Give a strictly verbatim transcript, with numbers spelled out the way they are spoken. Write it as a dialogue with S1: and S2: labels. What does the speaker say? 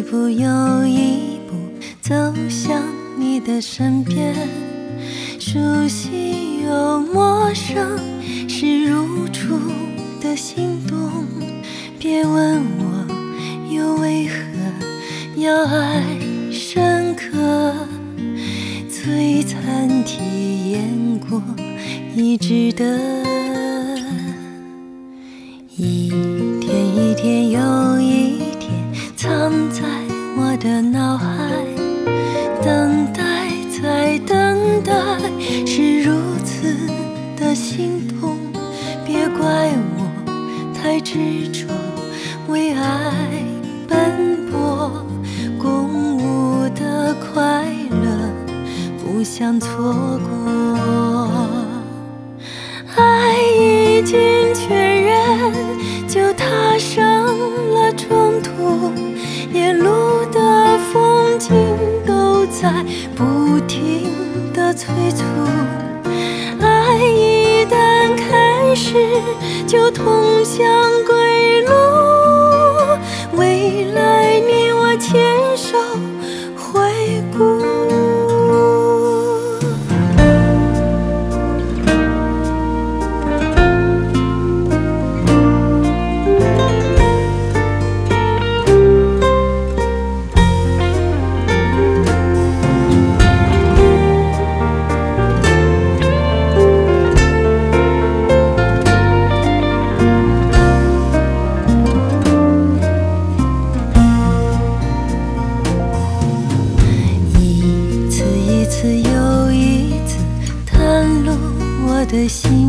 S1: 一步又一步走向你的身边，熟悉又陌生，是如初的心动。别问我又为何要爱深刻，璀璨体验过已值得。一天一天又一天藏在我的脑海，等待再等待，是如此的心痛。别怪我太执着，为爱奔波，共舞的快乐不想错过。爱已经确认，就踏上了中途，沿路的风景都在不停地催促。爱一旦开始，就通向归路，未来你我牵手回顾。一次又一次探路我的心，